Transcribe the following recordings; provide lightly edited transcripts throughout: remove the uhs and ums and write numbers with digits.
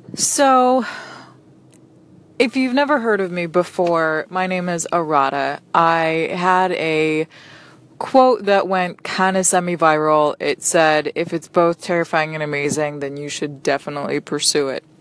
So, if you've never heard of me before, my name is Arata. I had a quote that went kind of semi-viral. It said, if it's both terrifying and amazing, then you should definitely pursue it.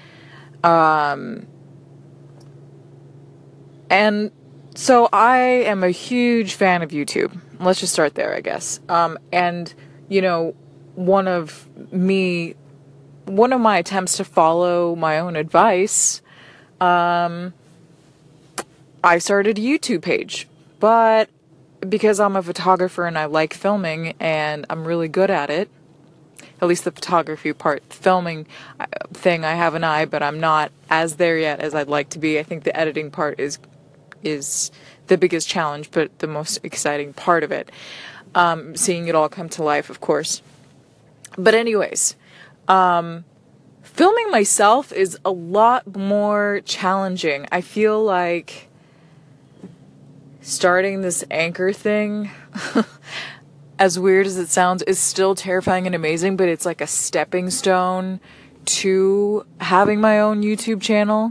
And so I am a huge fan of YouTube. Let's just start there, I guess. And, you know, one of my attempts to follow my own advice, I started a YouTube page. But because I'm a photographer and I like filming and I'm really good at it, at least the photography part, the filming thing, I have an eye, but I'm not as there yet as I'd like to be. I think the editing part is the biggest challenge, but the most exciting part of it. Seeing it all come to life, of course. But anyways, filming myself is a lot more challenging. I feel like starting this Anchor thing, as weird as it sounds, is still terrifying and amazing, but it's like a stepping stone to having my own YouTube channel.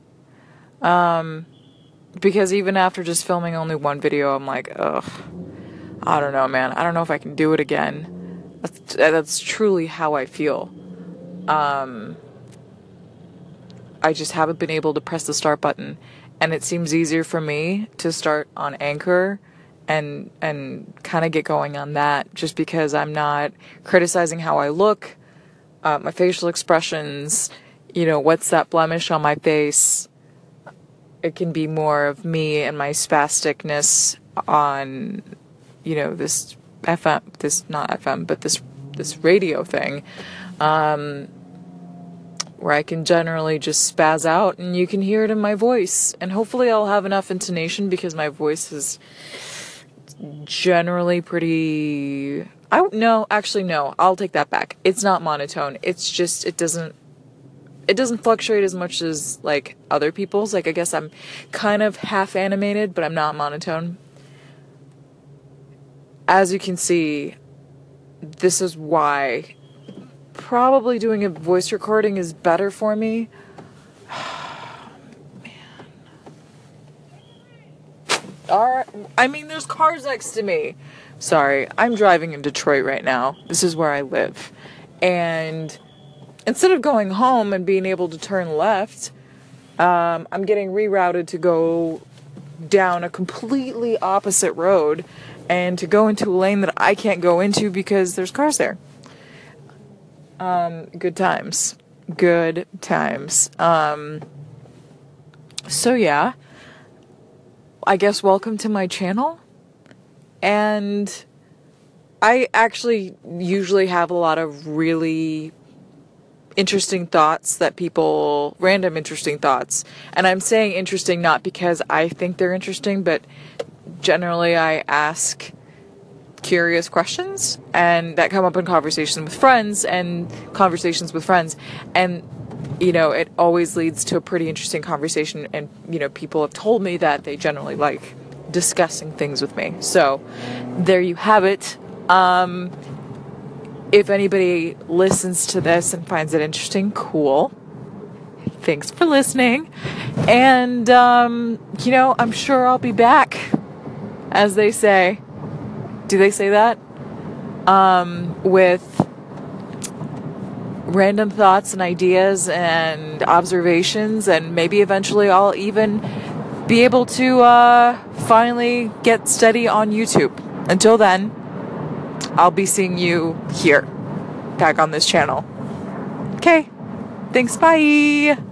Because even after just filming only one video, I'm like, ugh, I don't know, man. I don't know if I can do it again. That's truly how I feel. I just haven't been able to press the start button. And it seems easier for me to start on Anchor and kind of get going on that, just because I'm not criticizing how I look, my facial expressions, what's that blemish on my face. It can be more of me and my spasticness on, this FM, not FM, but this radio thing, where I can generally just spaz out and you can hear it in my voice. And hopefully I'll have enough intonation, because my voice is generally pretty... No, I'll take that back. It's not monotone. It's just, it doesn't fluctuate as much as, like, other people's. Like, I guess I'm kind of half animated, but I'm not monotone. As you can see, this is why probably doing a voice recording is better for me. Man. Alright, there's cars next to me. Sorry, I'm driving in Detroit right now. This is where I live. And instead of going home and being able to turn left, I'm getting rerouted to go down a completely opposite road and to go into a lane that I can't go into because there's cars there. Good times. Good times. So yeah, I guess welcome to my channel. And I actually usually have a lot of really interesting thoughts random interesting thoughts. And I'm saying interesting not because I think they're interesting, but generally I ask curious questions and that come up in conversations with friends. And it always leads to a pretty interesting conversation. And, people have told me that they generally like discussing things with me. So there you have it. If anybody listens to this and finds it interesting, cool. Thanks for listening. And, I'm sure I'll be back, as they say. Do they say that? With random thoughts and ideas and observations, and maybe eventually I'll even be able to finally get steady on YouTube. Until then, I'll be seeing you here, back on this channel. Okay, thanks, bye!